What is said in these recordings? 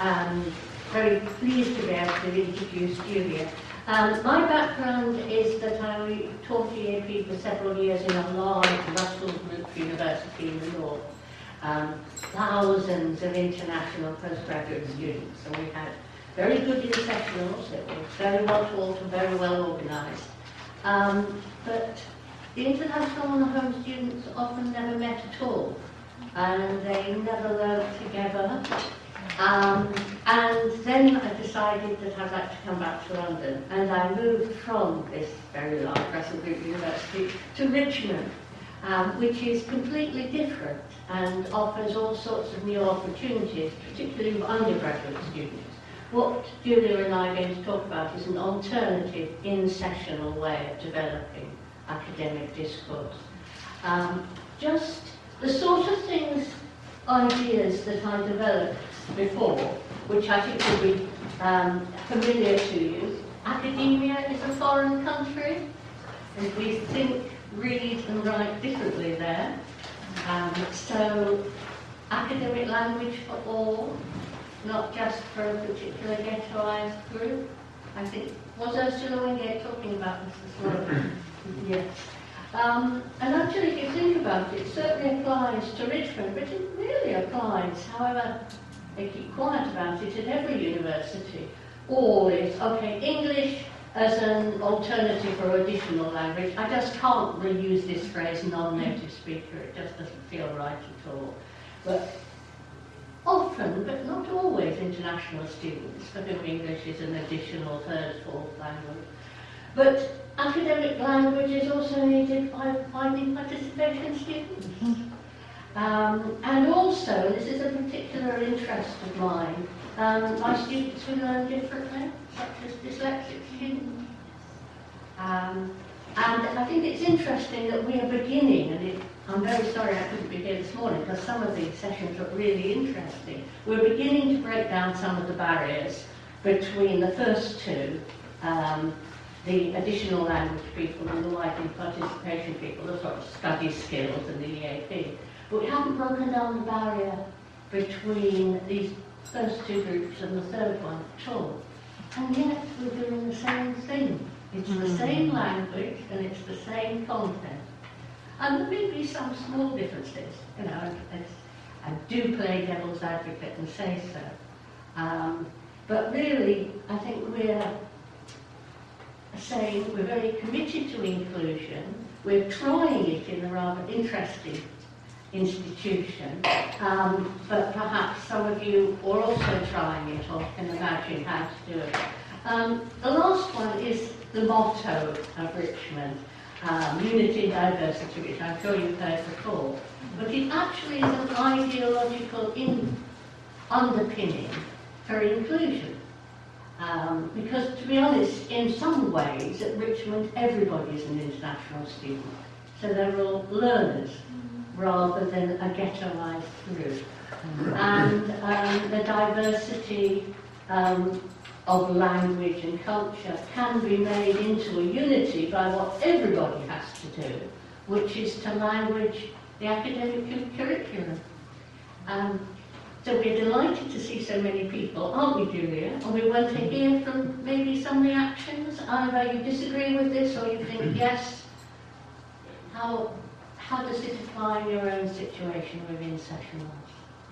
Very pleased to be able to introduce Julia. My background is that I taught EAP for several years in a large Russell Group university in the north. Thousands of international postgraduate students, and we had very good in-sessionals. It was very well taught and very well organised. But the international and the home students often never met at all, and they never learned together. And then I decided that I'd like to come back to London, and I moved from this very large Russell Group University to Richmond, which is completely different and offers all sorts of new opportunities, particularly for undergraduate students. What Julia and I are going to talk about is an alternative in-sessional way of developing academic discourse. Just the sort of things, ideas that I developed before, which I think will be familiar to you. Academia is a foreign country, and we think, read and write differently there. So academic language for all, not just for a particular ghettoized group. I think, was Ursula Wingate talking about this as well? Yes. And actually, if you think about it, it certainly applies to Richmond, but it really applies, however they keep quiet about it, at every university. All is, okay, English as an alternative or additional language. I just can't reuse this phrase, non-native speaker. It just doesn't feel right at all. But often, but not always, international students for whom English is an additional third, fourth language. But academic language is also needed by finding participation students. And also, this is a particular interest of mine, my students who learn differently, such as dyslexic students. And I think it's interesting that we are beginning, and I'm very sorry I couldn't be here this morning because some of these sessions are really interesting. We're beginning to break down some of the barriers between the first two, the additional language people and the widening participation people, the sort of study skills and the EAP. But we haven't broken down the barrier between these first two groups and the third one at all. And yet we're doing the same thing. It's the same language and it's the same content. And there may be some small differences, you know, I do play devil's advocate and say so. But really, I think we're saying we're very committed to inclusion. We're trying it in a rather interesting institution, but perhaps some of you are also trying it or can imagine how to do it. The last one is the motto of Richmond, unity, diversity, which I'm sure you've heard before. But it actually is an ideological underpinning for inclusion. Because to be honest, in some ways at Richmond everybody is an international student. So they're all learners rather than a ghettoized group. And the diversity of language and culture can be made into a unity by what everybody has to do, which is to language the academic curriculum. So we're delighted to see so many people, aren't we, Julia? And we want to hear from maybe some reactions. Either you disagree with this or you think, yes, how does it apply in your own situation within sessionals?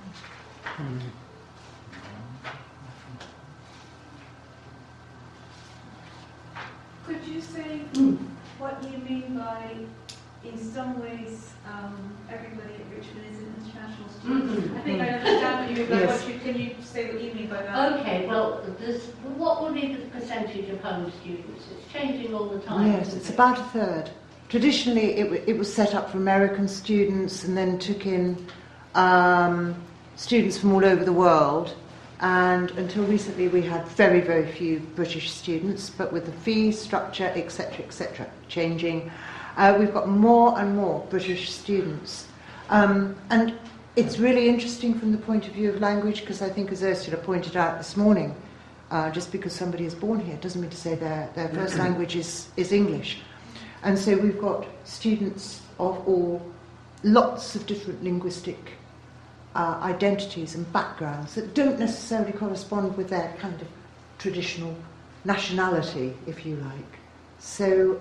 Could you say what you mean by, in some ways, everybody at Richmond is an international student? I think I understand what you mean by Yes. can you say what you mean by that? Okay, well, what would be the percentage of home students? It's changing all the time. Yes, it's about a third. Traditionally, it was set up for American students and then took in students from all over the world. And until recently, we had very, very few British students, but with the fee structure, etc., changing, we've got more and more British students. And it's really interesting from the point of view of language, because I think, as Ursula pointed out this morning, just because somebody is born here doesn't mean to say their first language is English. And so we've got students of lots of different linguistic identities and backgrounds that don't necessarily correspond with their kind of traditional nationality, if you like. So,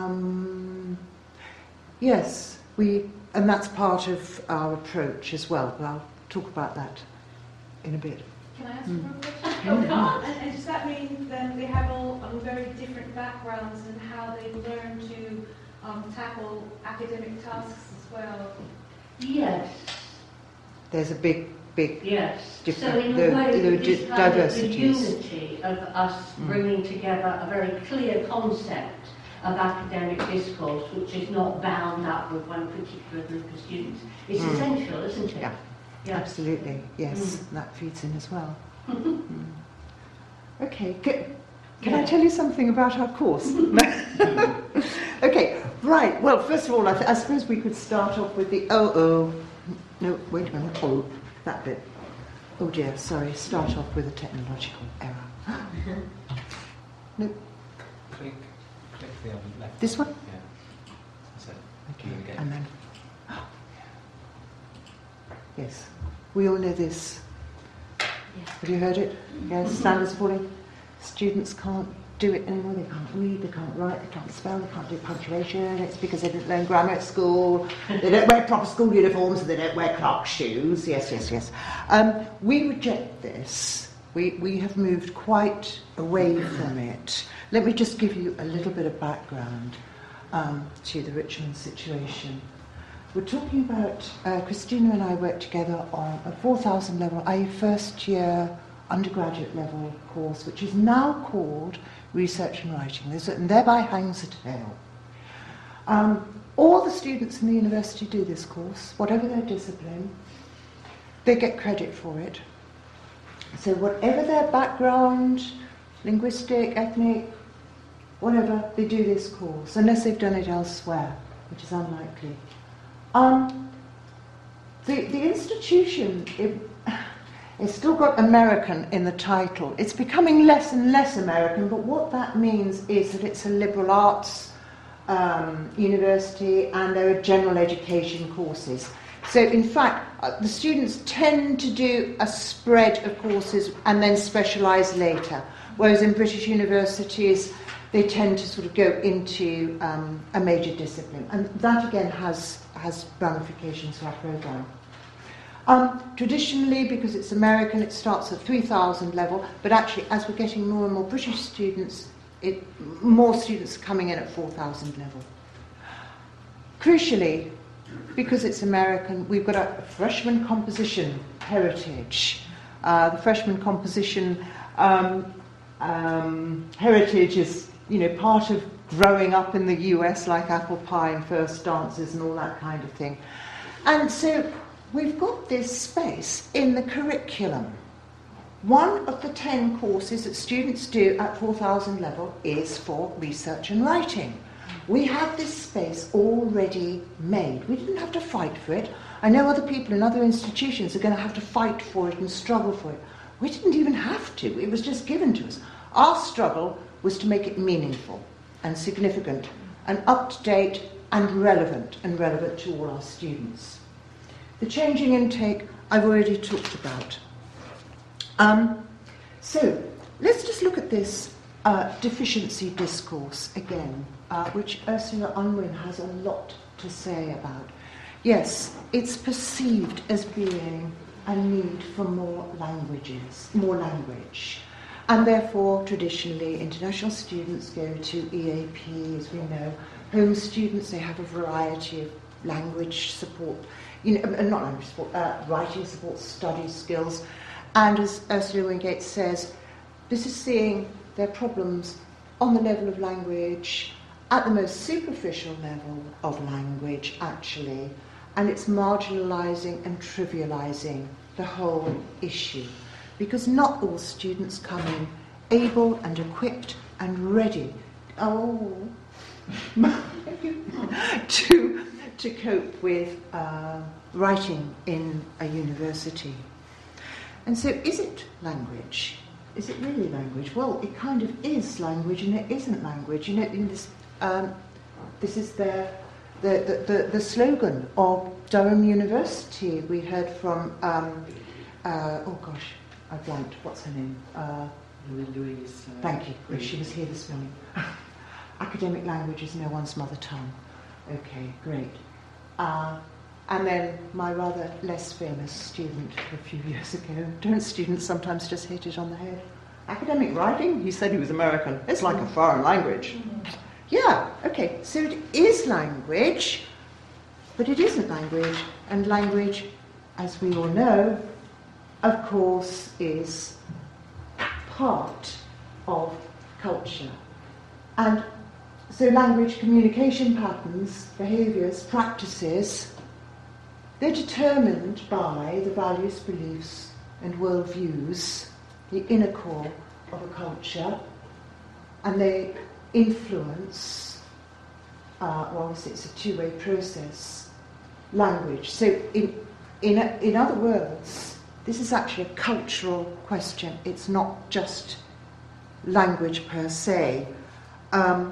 yes, and that's part of our approach as well, but I'll talk about that in a bit. Can I ask one question? And does that mean then they have all very different backgrounds and how they learn to tackle academic tasks as well? Yes. There's a big Yes. different, So in a there way, are this kind of the diversities. unity of us bringing together a very clear concept of academic discourse, which is not bound up with one particular group of students, is essential, isn't it? Yeah. Yeah. Absolutely, yes, that feeds in as well. Okay, can I tell you something about our course? Okay, right, well, first of all, I suppose we could start off with the no, wait a minute, that bit. Oh dear, sorry, start off with a technological error. No, Click the other left. this one? Yeah. That's it. Okay, Do it again. and then... Yes, we all know this. Have you heard it? Yes, standards falling. Students can't do it anymore. They can't read, they can't write, they can't spell, they can't do punctuation. It's because they didn't learn grammar at school. They don't wear proper school uniforms, and they don't wear Clark shoes. Yes. We reject this. We have moved quite away from it. Let me just give you a little bit of background to the Richmond situation. We're talking about, Christina and I worked together on a 4,000 level, a first year undergraduate level course, which is now called Research and Writing, and thereby hangs a tale. All the students in the university do this course, whatever their discipline, they get credit for it. So whatever their background, linguistic, ethnic, whatever, they do this course, unless they've done it elsewhere, which is unlikely. The institution, it's still got American in the title. It's becoming less and less American, but what that means is that it's a liberal arts university and there are general education courses. So in fact, the students tend to do a spread of courses and then specialise later, whereas in British universities, they tend to sort of go into a major discipline. And that, again, has ramifications to our programme. Traditionally, because it's American, it starts at 3,000 level, but actually, as we're getting more and more British students, more students are coming in at 4,000 level. Crucially, because it's American, we've got a freshman composition heritage. The freshman composition heritage is, part of growing up in the US, like apple pie and first dances and all that kind of thing. And so we've got this space in the curriculum. One of the 10 courses that students do at 4,000 level is for research and writing. We have this space already made. We didn't have to fight for it. I know other people in other institutions are going to have to fight for it and struggle for it. We didn't even have to. It was just given to us. Our struggle was to make it meaningful and significant and up-to-date and relevant to all our students. The changing intake I've already talked about. So let's just look at this deficiency discourse again, which Ursula Unwin has a lot to say about. Yes, it's perceived as being a need for more language. And therefore, traditionally, international students go to EAP, as we know. Home students, they have a variety of language support, not language support, writing support, study skills. And as Ursula Wingate says, this is seeing their problems on the level of language, at the most superficial level of language, actually, and it's marginalising and trivialising the whole issue. Because not all students come in able and equipped and ready to cope with writing in a university. And so is it language? Is it really language? Well, it kind of is language and it isn't language. In this, this is their the slogan of Durham University. We heard from, oh gosh, I blanked, what's her name? Louise. Thank you, she was here this morning. Academic language is no one's mother tongue. Okay, great. And then my rather less famous student a few years ago. Don't students sometimes just hit it on the head? Academic writing? He said he was American. It's like a foreign language. Yeah, okay, so it is language, but it isn't language. And language, as we all know, of course, is part of culture. And so language, communication patterns, behaviours, practices, they're determined by the values, beliefs and worldviews, the inner core of a culture, and they influence, well, obviously it's a two-way process, language. So in other words, this is actually a cultural question. It's not just language per se. And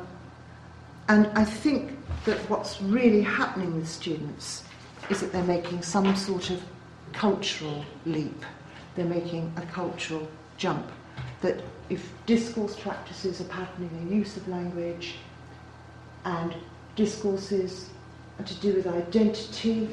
I think that what's really happening with students is that they're making some sort of cultural leap. They're making a cultural jump. That if discourse practices are patterning the use of language, and discourses are to do with identity,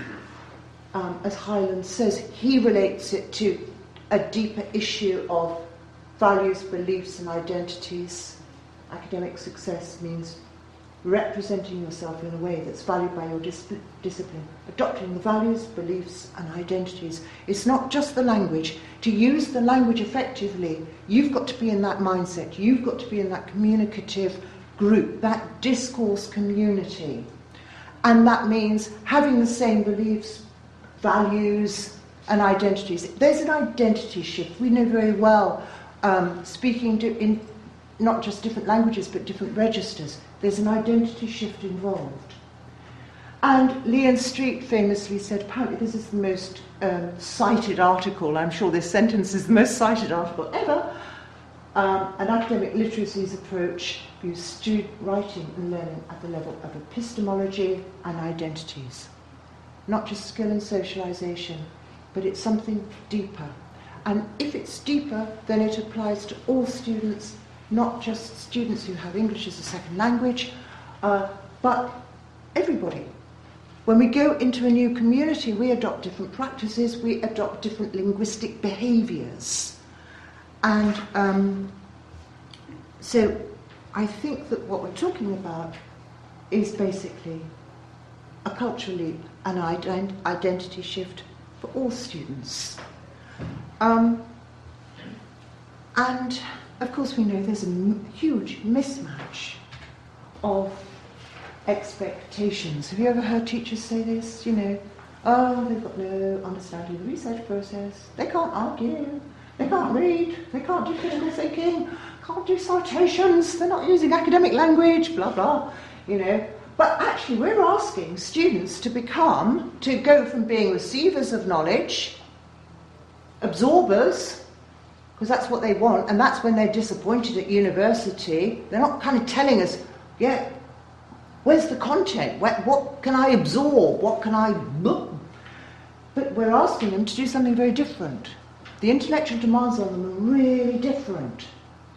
as Hyland says, he relates it to a deeper issue of values, beliefs and identities. Academic success means representing yourself in a way that's valued by your discipline, adopting the values, beliefs and identities. It's not just the language. To use the language effectively, you've got to be in that mindset, you've got to be in that communicative group, that discourse community. And that means having the same beliefs, values and identities. There's an identity shift. We know very well, speaking in not just different languages but different registers, there's an identity shift involved. And Leon Street famously said, apparently this is the most cited article, I'm sure this sentence is the most cited article ever, an academic literacy's approach views student writing and learning at the level of epistemology and identities. Not just skill and socialisation, but it's something deeper. And if it's deeper, then it applies to all students, not just students who have English as a second language, but everybody. When we go into a new community, we adopt different practices, we adopt different linguistic behaviours. And so I think that what we're talking about is basically a cultural leap, an identity shift for all students. And of course we know there's a huge mismatch of expectations. Have you ever heard teachers say this? You know, oh, they've got no understanding of the research process. They can't argue. They can't read. They can't do critical thinking. Can't do citations. They're not using academic language. Blah blah. You know. But actually, we're asking students to go from being receivers of knowledge, absorbers, because that's what they want, and that's when they're disappointed at university. They're not kind of telling us, yeah, where's the content? What can I absorb? What can I... But we're asking them to do something very different. The intellectual demands on them are really different.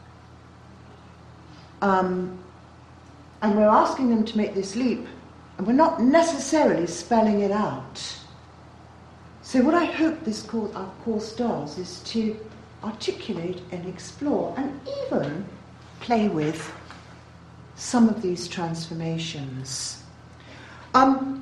And we're asking them to make this leap, and we're not necessarily spelling it out. So what I hope our course does is to articulate and explore and even play with some of these transformations. And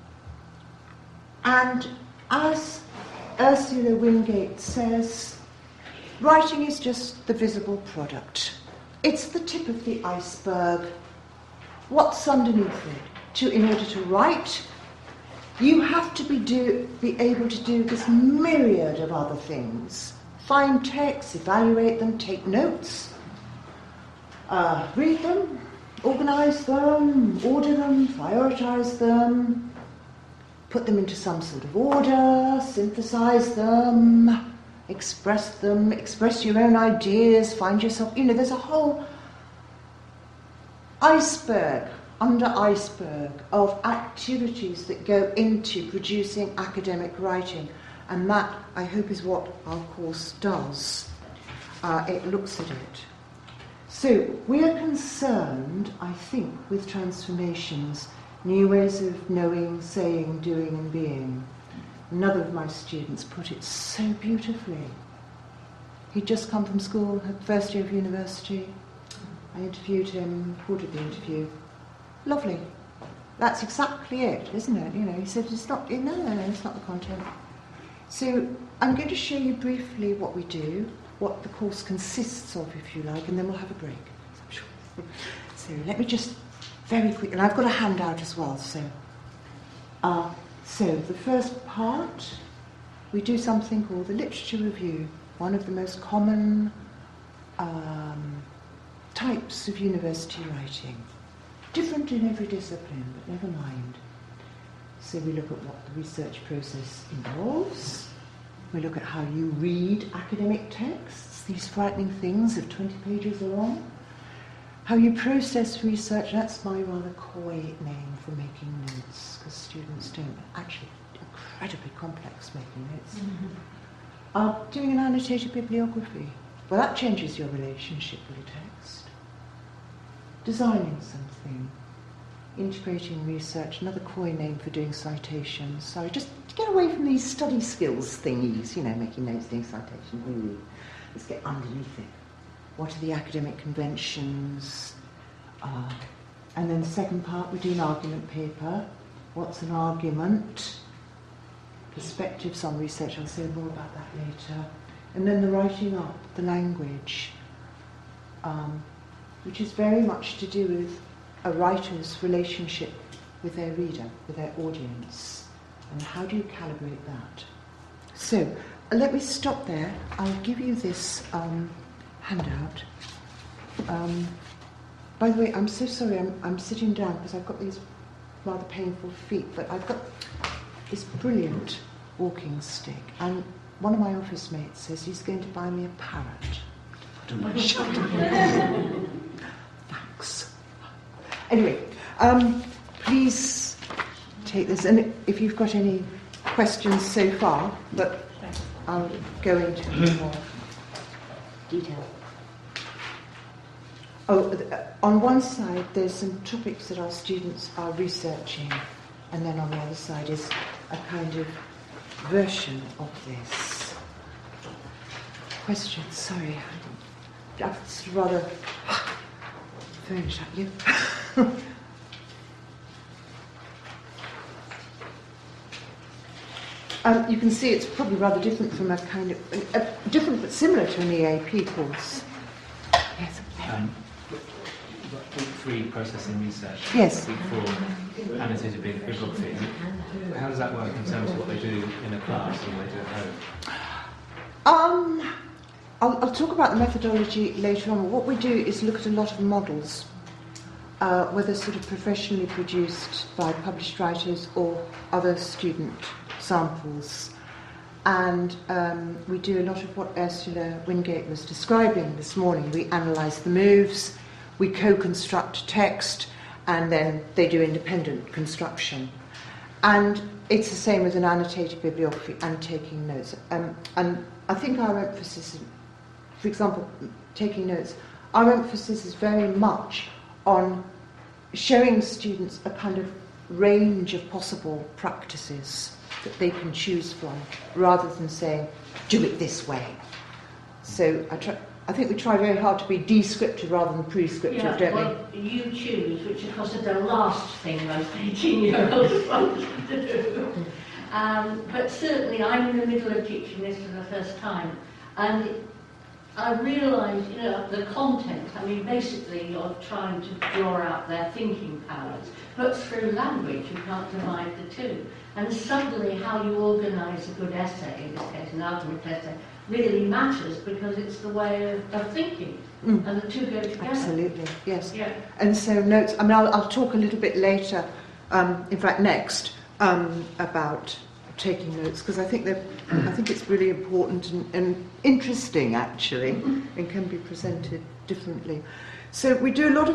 as Ursula Wingate says, writing is just the visible product. It's the tip of the iceberg. What's underneath it? In order to write, you have to be able to do this myriad of other things. Find texts, evaluate them, take notes, read them, organise them, order them, prioritise them, put them into some sort of order, synthesise them, express your own ideas, find yourself... You know, there's a whole iceberg under iceberg of activities that go into producing academic writing. And that, I hope, is what our course does. It looks at it. So we're concerned, I think, with transformations, new ways of knowing, saying, doing and being. Another of my students put it so beautifully. He'd just come from school, had first year of university. I interviewed him, recorded the interview. Lovely. That's exactly it, isn't it? You know, he said, it's not, no, it's not the content. So I'm going to show you briefly what we do, what the course consists of, if you like, and then we'll have a break. So let me just very quick, and I've got a handout as well. So the first part, we do something called the literature review, one of the most common types of university writing. Different in every discipline, but never mind. So we look at what the research process involves. We look at how you read academic texts, these frightening things of 20 pages long. How you process research, that's my rather coy name for making notes, because students don't, actually incredibly complex making notes. Doing an annotated bibliography. Well, that changes your relationship with the text. Designing something. Integrating research, another coy name for doing citations. Sorry, just to get away from these study skills thingies, you know, making notes, doing citations. Let's get underneath it. What are the academic conventions? And then the second part, we do an argument paper. What's an argument? Perspectives on research, I'll say more about that later. And then the writing up, the language, which is very much to do with a writer's relationship with their reader, with their audience, and how do you calibrate that? So, let me stop there. I'll give you this handout. By the way, I'm so sorry, I'm sitting down because I've got these rather painful feet, but I've got this brilliant walking stick, and one of my office mates says he's going to buy me a parrot to put on my shoulder. Thanks. Anyway, please take this, and if you've got any questions so far, but I'll go into more detail. On one side there's some topics that our students are researching, and then on the other side is a kind of version of this. Questions? Sorry, that's rather thrown it at you. You can see it's probably rather different from a kind of different but similar to an EAP course. Yes. Week 3, processing research. Yes. Week 4, annotated bibliography. How does that work in terms of what they do in a class and what they do at home? I'll talk about the methodology later on. What we do is look at a lot of models, whether sort of professionally produced by published writers or other student samples. And we do a lot of what Ursula Wingate was describing this morning. We analyse the moves, we co-construct text, and then they do independent construction. And it's the same with an annotated bibliography and taking notes. And I think our emphasis, for example, taking notes, our emphasis is very much on showing students a kind of range of possible practices that they can choose from, rather than saying, do it this way. So I think we try very hard to be descriptive rather than prescriptive, don't well, you choose, which of course is the last thing most 18-year-olds want to do. But certainly I'm in the middle of teaching this for the first time, and I realise, the content, basically you're trying to draw out their thinking powers, but through language you can't divide the two. And suddenly how you organise a good essay, in this case an argument essay, really matters, because it's the way of thinking, and the two go together. Absolutely, yes. Yeah. And so notes, I'll talk a little bit later, in fact next, about taking notes, because I think it's really important and interesting, actually, and can be presented differently. So we do a lot of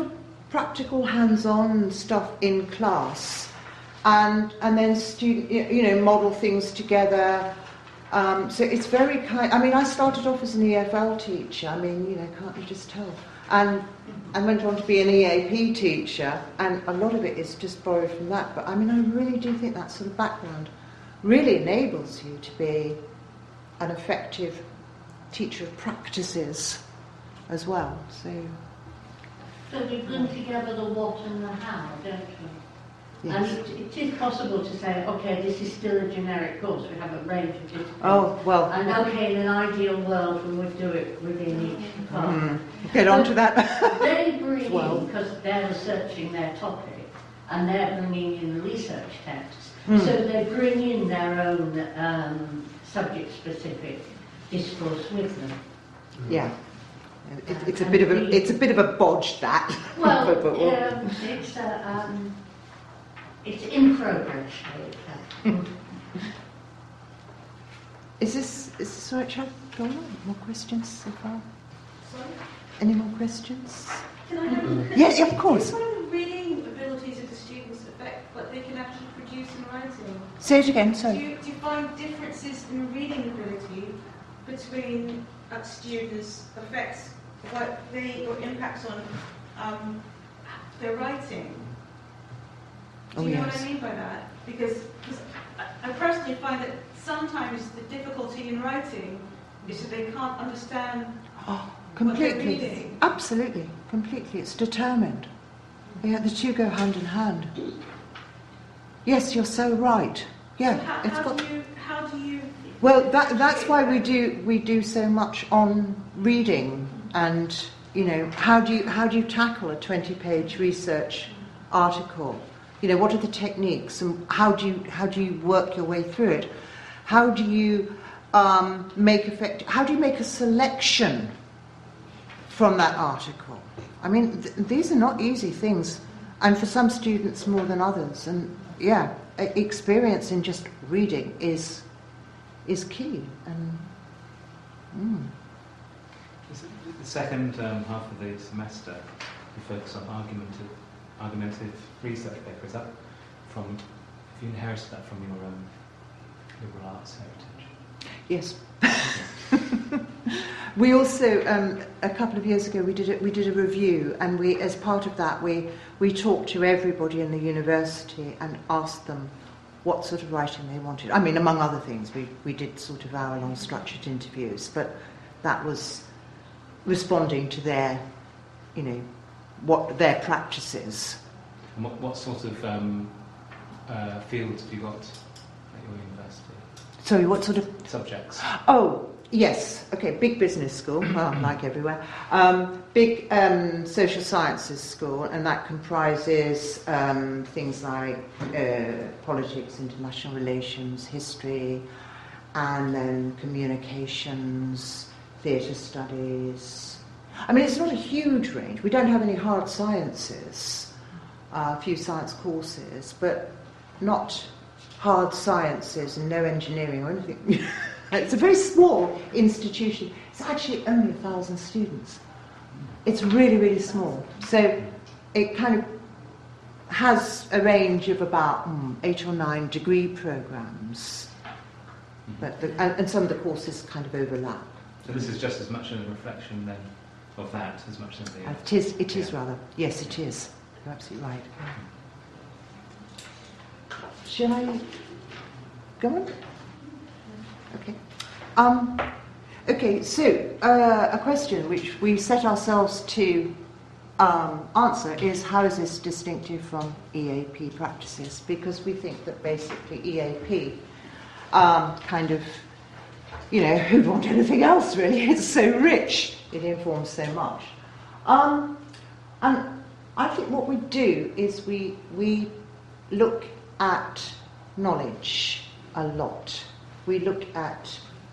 practical, hands-on stuff in class, and then model things together. So it's very kind. I mean, I started off as an EFL teacher. I mean, can't you just tell? And went on to be an EAP teacher, and a lot of it is just borrowed from that. But I mean, I really do think that sort of background really enables you to be an effective teacher of practices as well. So we bring together the what and the how, don't we? yes. And it is possible to say, okay, this is still a generic course. We have a range of disciplines. Oh well. And okay, in an ideal world, we would do it within each department. Get on to that. They bring Well. in, because they're researching their topic, and they're bringing in the research texts, Mm. so they bring in their own subject-specific discourse with them. Yeah. It's a bit of a bodge, that. Well, But it's in progress. I would say. Is this all right, Chad? Go on. More questions so far? Sorry? Any more questions? Can I have Yes, of course. What are the reading abilities of the students affect what they can actually produce in writing? Say it again, Do sorry. you find differences in reading ability between students affects what they or impacts on their writing? Do you know what I mean by that? Because I personally find that sometimes the difficulty in writing is that they can't understand Oh, what they're completely. reading. Absolutely. Completely. It's determined. Yeah, the two go hand in hand. Yes, you're so right. Yeah, So it's got. how do you Well, that's why we do so much on reading, and how do you tackle a 20-page research article? What are the techniques, and how do you work your way through it? How do you make a selection from that article? I mean, these are not easy things, and for some students more than others. And yeah, experience in just reading is key. And The second half of the semester, we focus on argumentative research paper. Is that have you inherited that from your liberal arts heritage? yes. We also a couple of years ago we did a review, and as part of that we talked to everybody in the university and asked them what sort of writing they wanted. I mean, among other things, we did sort of hour-long structured interviews, but that was responding to their, what their practices. And what sort of fields have you got at your university? Sorry, what sort of... Subjects? Oh, yes. Okay, big business school, well, like everywhere. Big social sciences school, and that comprises things like politics, international relations, history, and then communications, theatre studies. I mean, it's not a huge range. We don't have any hard sciences, a few science courses, but not hard sciences and no engineering or anything. It's a very small institution. It's actually only 1,000 students. It's really, really small. So it kind of has a range of about 8 or 9 degree programs. But and some of the courses kind of overlap. So this is just as much a reflection then of that as much as the... It is rather. Yes, it is. You're absolutely right. Shall I go on? Okay. Okay, so a question which we set ourselves to answer is, how is this distinctive from EAP practices? Because we think that basically EAP kind of, who'd want anything else really? It's so rich, it informs so much. And I think what we do is we look at knowledge a lot. We look at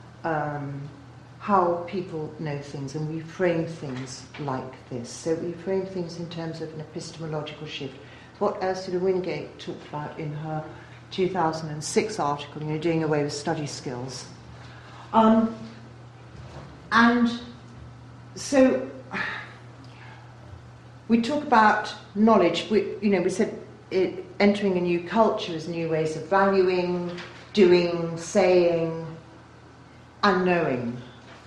how people know things, and we frame things like this. So we frame things in terms of an epistemological shift. What Ursula Wingate talked about in her 2006 article, doing away with study skills. And so we talk about knowledge. We said entering a new culture is new ways of valuing, doing, saying, and knowing.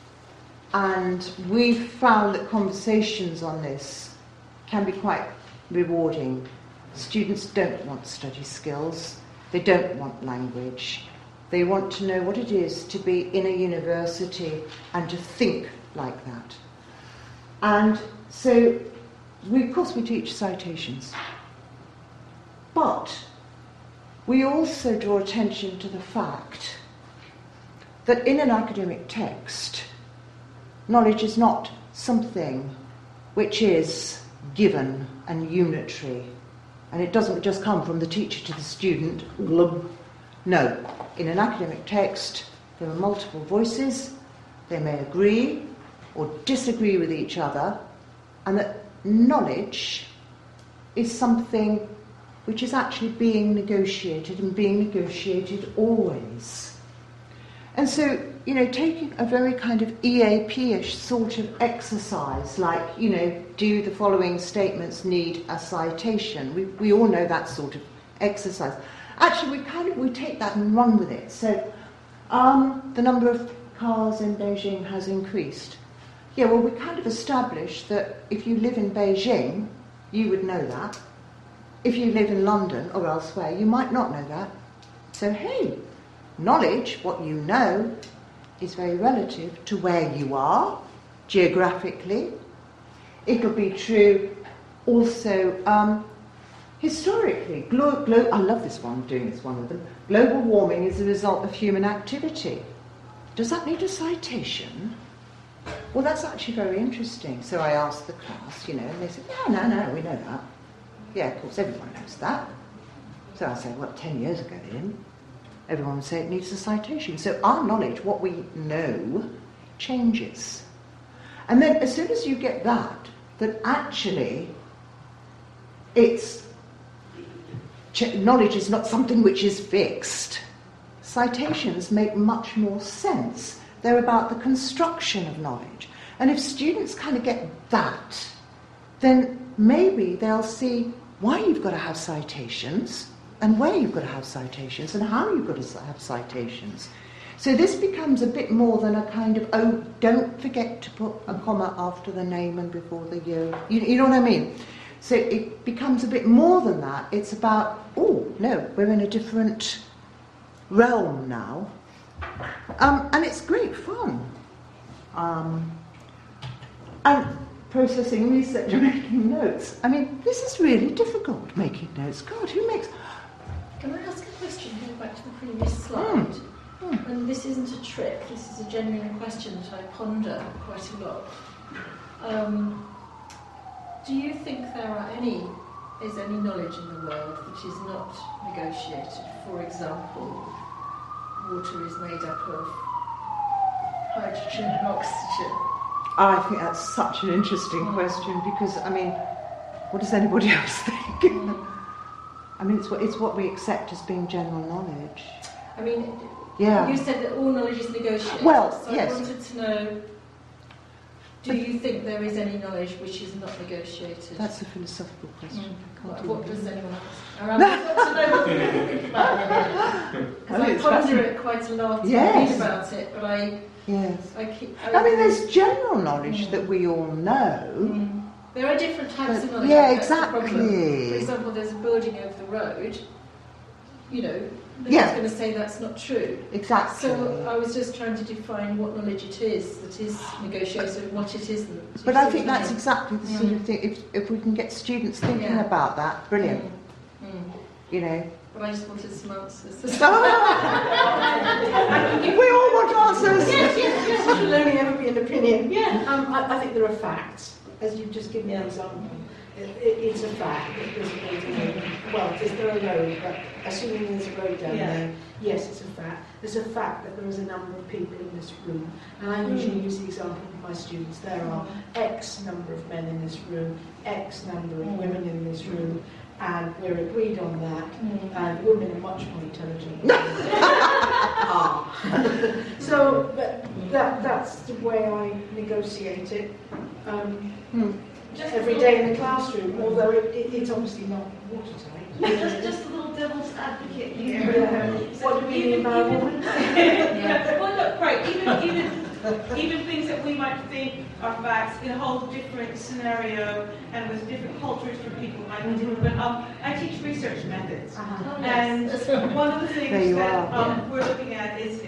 And we've found that conversations on this can be quite rewarding. Students don't want study skills. They don't want language. They want to know what it is to be in a university and to think like that. And so, of course, we teach citations. But we also draw attention to the fact that in an academic text, knowledge is not something which is given and unitary. And it doesn't just come from the teacher to the student. No. In an academic text, there are multiple voices. They may agree or disagree with each other. And that knowledge is something which is actually being negotiated and being negotiated always. And so, taking a very kind of EAP-ish sort of exercise, like, do the following statements need a citation? We all know that sort of exercise. Actually, we take that and run with it. So, the number of cars in Beijing has increased. Yeah, well, we kind of established that if you live in Beijing, you would know that. If you live in London or elsewhere, you might not know that. So, hey, knowledge, what you know, is very relative to where you are, geographically. It could be true also historically. I love this one, doing this one with them. Global warming is a result of human activity. Does that need a citation? Well, that's actually very interesting. So I asked the class, and they said, no, we know that. Yeah, of course, everyone knows that. So I say, 10 years ago they didn't. Everyone would say it needs a citation. So our knowledge, what we know, changes. And then as soon as you get that actually knowledge is not something which is fixed, citations make much more sense. They're about the construction of knowledge. And if students kind of get that, then maybe they'll see why you've got to have citations, and where you've got to have citations, and how you've got to have citations. So this becomes a bit more than a kind of, don't forget to put a comma after the name and before the year. You know what I mean? So it becomes a bit more than that. It's about, no, we're in a different realm now. And it's great fun. And processing research and making notes. I mean, this is really difficult, making notes. God, who makes... Can I ask a question, going back to the previous slide? And this isn't a trick, this is a genuine question that I ponder quite a lot. Do you think is any knowledge in the world which is not negotiated? For example, water is made up of hydrogen and oxygen. I think that's such an interesting question because, what does anybody else think? It's what we accept as being general knowledge. You said that all knowledge is negotiated. Well, so yes. I wanted to know, do you think there is any knowledge which is not negotiated? That's a philosophical question. What does anyone else? I want to know what you think about it. Because I ponder it quite a lot. Yes. I read about it, but Yes. there's there's general knowledge that we all know. There are different types of knowledge. Yeah, That's the problem. exactly. For example, there's a building over the road. Nobody's Yeah. going to say that's not true. Exactly. So I was just trying to define what knowledge it is that is negotiated and what it isn't. But I think that's exactly the sort of thing. If we can get students thinking about that, brilliant. But I just wanted some answers. We all want answers. Yes. It will only ever be an opinion. Yeah. I think there are facts. As you've just given me an example, it's a fact that there's a building. Well, is there a road? But assuming there's a road down there, yes, it's a fact. There's a fact that there is a number of people in this room, and I usually use the example of my students. There are X number of men in this room, X number of women in this room, and we're agreed on that. And women are much more intelligent than men are. So, but that's the way I negotiate it. every day in the classroom, although it's obviously not watertight. Just a little devil's advocate here. What do we mean by woman? Well, look, right, even things that we might think are facts in a whole different scenario and with different cultures for people might be different. But I teach research methods, and one of the things that we're looking at is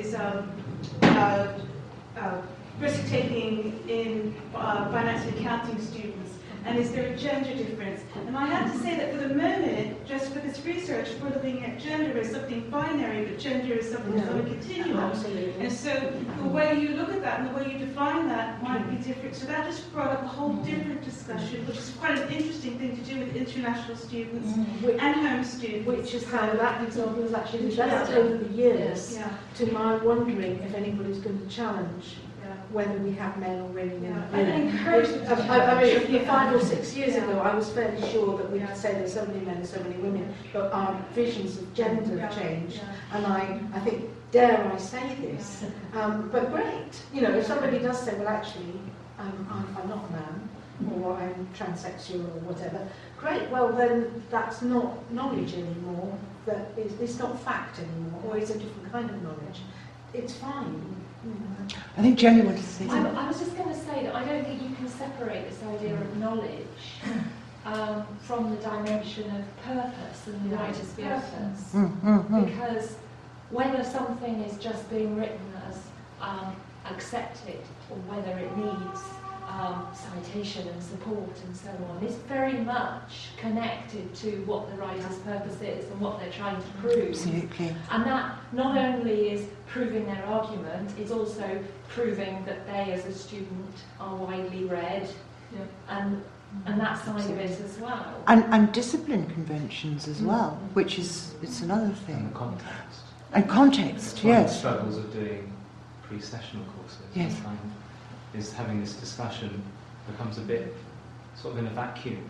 risk taking in finance and accounting students. And is there a gender difference? And I have to say that for the moment, just for this research, we're looking at gender as something binary, but gender is something that's on a continuum. Absolutely. And so the way you look at that and the way you define that might be different. So that just brought up a whole different discussion, which is quite an interesting thing to do with international students and home students. Which is how that example has actually developed over the years, to my wondering if anybody's going to challenge whether we have men or women in the room. I mean, 5 or 6 years ago, I was fairly sure that we could say there's so many men and so many women, but our visions of gender have changed. And I think, dare I say this, but great. You know, if somebody does say, well, actually, I'm not a man, or I'm transsexual or whatever, great, well, then that's not knowledge anymore, it's not fact anymore, or it's a different kind of knowledge. It's fine. I think Jenny wanted to say something. I was just going to say that I don't think you can separate this idea of knowledge from the dimension of purpose and the writer's purpose. Because whether something is just being written as accepted or whether it needs citation and support and so on is very much connected to what the writer's purpose is and what they're trying to prove. Absolutely. And that not only is proving their argument, it's also proving that they as a student are widely read and that side of it as well. And discipline conventions as well, which is it's another thing. And context. And context, One of the yes. struggles of doing pre-sessional courses Yes. is having this discussion becomes a bit sort of in a vacuum.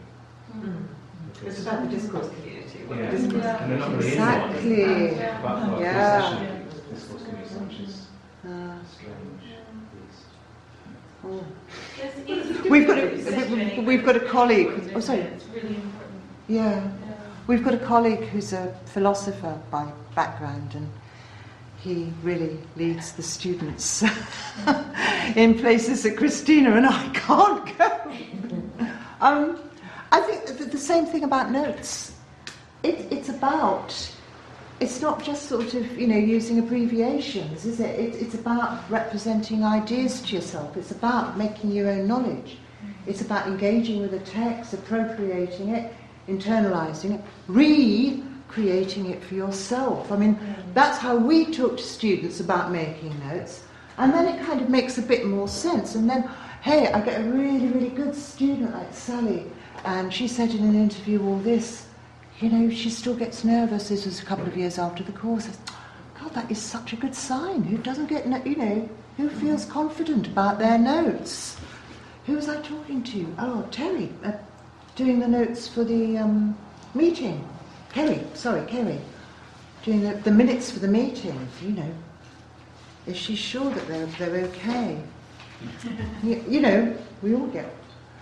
It's about the discourse community. And they're not really Exactly. in one. But Yeah. pre-session discourse community, which is strange. Oh. It's We've got a colleague. Oh, sorry. It's really important. Yeah. We've got a colleague who's a philosopher by background, and he really leads the students in places that Christina and I can't go. I think the same thing about notes. It's not just sort of, using abbreviations, is it? It's about representing ideas to yourself. It's about making your own knowledge. It's about engaging with a text, appropriating it, internalising it, recreating it for yourself. I mean, that's how we talk to students about making notes. And then it kind of makes a bit more sense. And then, hey, I get a really, really good student like Sally, and she said in an interview all this, she still gets nervous. This was a couple of years after the course. I said, God, that is such a good sign. Who doesn't get, who feels confident about their notes? Who was I talking to? Oh, Terry, doing the notes for the meeting. Kerry. Doing the minutes for the meeting, Is she sure that they're okay? We all get.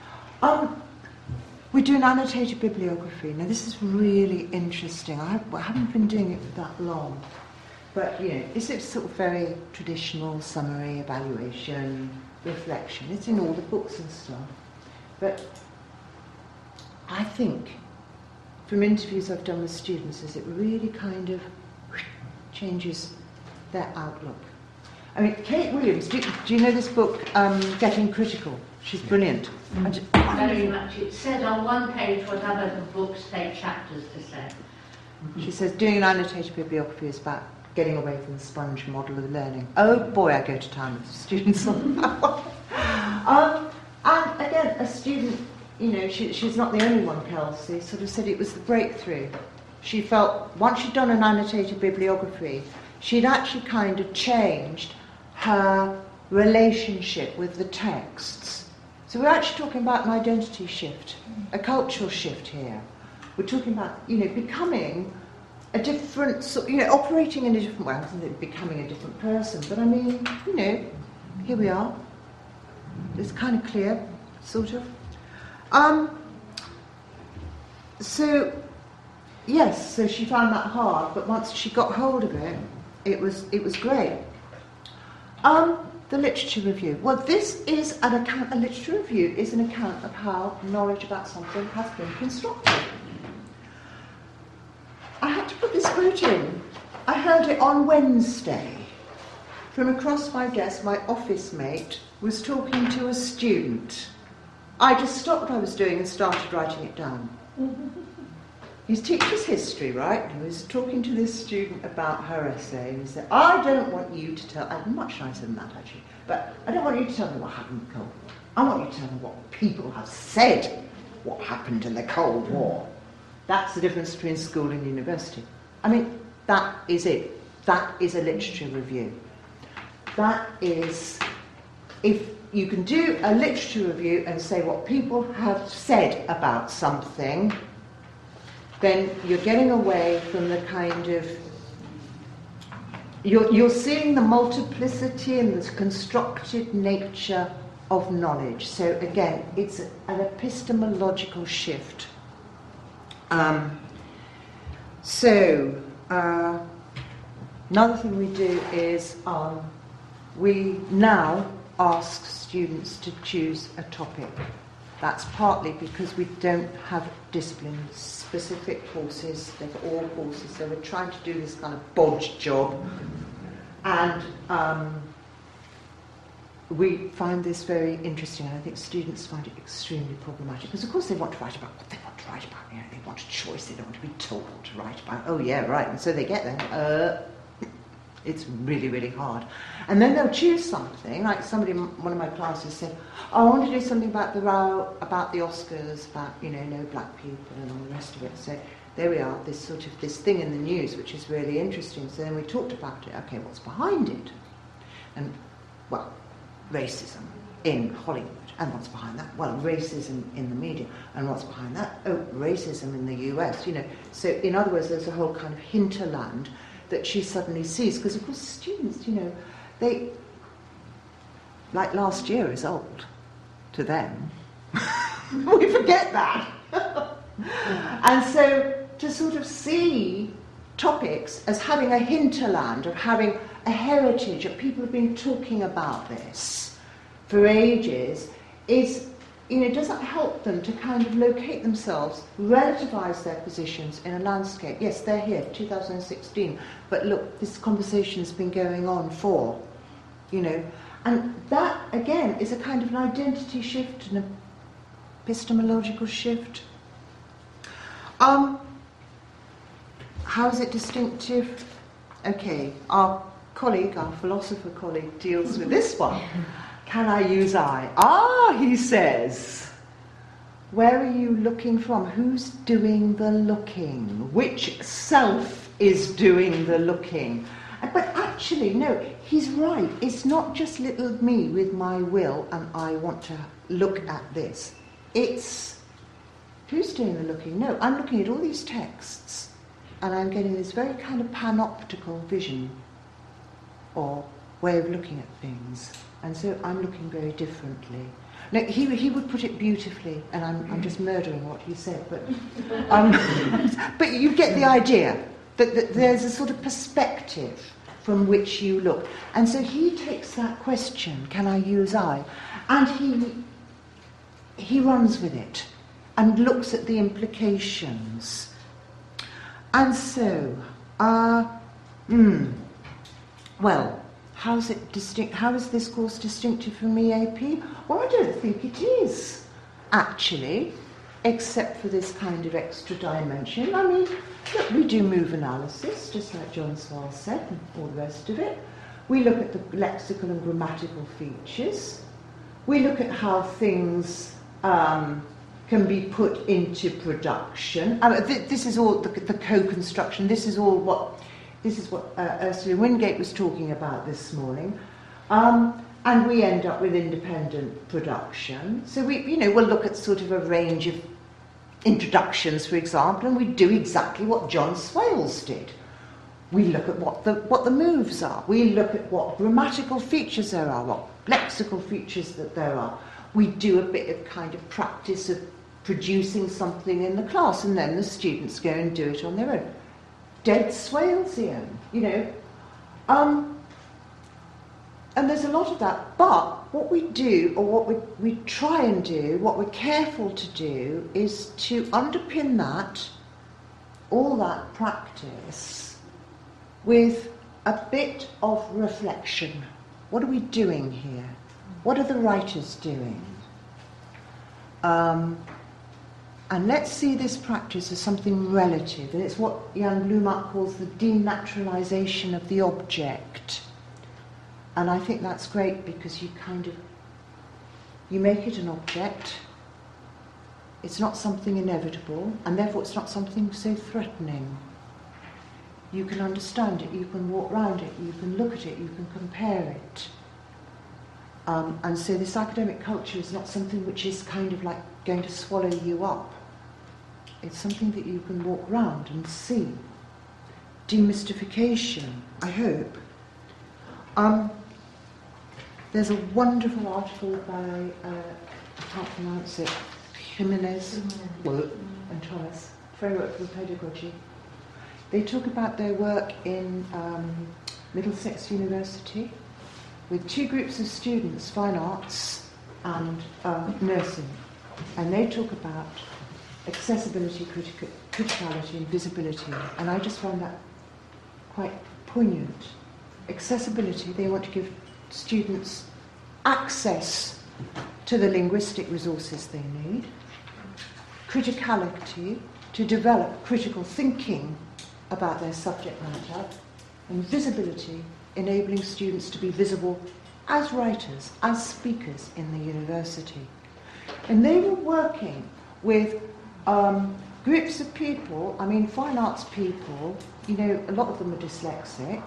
We do an annotated bibliography. Now, this is really interesting. I haven't been doing it for that long. But, it's sort of very traditional summary, evaluation, reflection. It's in all the books and stuff. But I think, from interviews I've done with students, is it really kind of changes their outlook. I mean, Kate Williams, do you know this book, Getting Critical? She's brilliant. Very much. It said on one page what other books take chapters to say. She says doing an annotated bibliography is about getting away from the sponge model of learning. Oh boy, I go to town with the students on that one. And again, a student, she's not the only one, Kelsey, sort of said it was the breakthrough. She felt once she'd done an annotated bibliography, she'd actually kind of changed her relationship with the texts. So we're actually talking about an identity shift, a cultural shift here. We're talking about, becoming a different sort, operating in a different way. I don't think becoming a different person, but I mean, here we are. It's kind of clear, sort of. So, yes, so she found that hard, but once she got hold of it, it was great. The literature review. Well, this is an account. A literature review is an account of how knowledge about something has been constructed. I had to put this quote in. I heard it on Wednesday. From across my desk, my office mate was talking to a student. I just stopped what I was doing and started writing it down. He teaches history, right? He was talking to this student about her essay, and he said, I don't want you to tell, I'm much nicer than that actually, but I don't want you to tell me what happened in the Cold War. I want you to tell me what people have said what happened in the Cold War. That's the difference between school and university. I mean, that is it. That is a literature review. That is, if you can do a literature review and say what people have said about something, then you're getting away from the kind of, you're seeing the multiplicity and the constructed nature of knowledge. So again, it's an epistemological shift. Another thing we do is we now ask students to choose a topic. That's partly because we don't have discipline-specific courses, they're all courses, so we're trying to do this kind of bodge job. And we find this very interesting, and I think students find it extremely problematic, because of course they want to write about what they want to write about, you know, they want a choice, they don't want to be told what to write about. Oh yeah, right, and so they get there. It's really, really hard. And then they'll choose something, like somebody in one of my classes said, oh, I want to do something about the row, about the Oscars, about, you know, no black people and all the rest of it. So there we are, this thing in the news, which is really interesting. So then we talked about it, okay, what's behind it? And, well, racism in Hollywood. And what's behind that? Well, racism in the media. And what's behind that? Oh, racism in the US, you know. So in other words, there's a whole kind of hinterland that she suddenly sees, because of course students, you know, they, like last year is old to them. We forget that. And so to sort of see topics as having a hinterland, of having a heritage, of people have been talking about this for ages, is, you know, doesn't help them to kind of locate themselves, relativise their positions in a landscape. Yes, they're here, 2016, but look, this conversation's been going on for, you know, and that, again, is a kind of an identity shift, an epistemological shift. How is it distinctive? Okay, our philosopher colleague, deals with this one. Can I use I? Ah, he says. Where are you looking from? Who's doing the looking? Which self is doing the looking? But actually, no, he's right. It's not just little me with my will and I want to look at this. It's who's doing the looking? No, I'm looking at all these texts and I'm getting this very kind of panoptical vision or way of looking at things. And so I'm looking very differently. Now, he would put it beautifully, and I'm just murdering what he said, but but you get the idea that there's a sort of perspective from which you look. And so he takes that question, can I use I? And he runs with it and looks at the implications. And so, well, how is this course distinctive from EAP? Well, I don't think it is, actually, except for this kind of extra dimension. I mean, look, we do move analysis, just like John Swell said, and all the rest of it. We look at the lexical and grammatical features. We look at how things can be put into production. This is all the co-construction. This is what Ursula Wingate was talking about this morning. And we end up with independent production. So we'll look at sort of a range of introductions, for example, and we do exactly what John Swales did. We look at what the moves are. We look at what grammatical features there are, what lexical features that there are. We do a bit of kind of practice of producing something in the class, and then the students go and do it on their own. Dead Swalesian, you know. And there's a lot of that. But what we do, or what we try and do, what we're careful to do, is to underpin that, all that practice, with a bit of reflection. What are we doing here? What are the writers doing? And let's see this practice as something relative. And it's what Jan Blumark calls the denaturalization of the object. And I think that's great because you make it an object. It's not something inevitable, and therefore it's not something so threatening. You can understand it, you can walk around it, you can look at it, you can compare it. And so this academic culture is not something which is kind of like going to swallow you up. It's something that you can walk around and see. Demystification, I hope. There's a wonderful article by, I can't pronounce it, Jimenez and Torres, Framework for Pedagogy. They talk about their work in Middlesex University with two groups of students, fine arts and nursing. And they talk about accessibility, criticality and visibility. And I just found that quite poignant. Accessibility, they want to give students access to the linguistic resources they need. Criticality, to develop critical thinking about their subject matter. And visibility, enabling students to be visible as writers, as speakers in the university. And they were working with groups of people, I mean fine arts people, you know, a lot of them are dyslexic,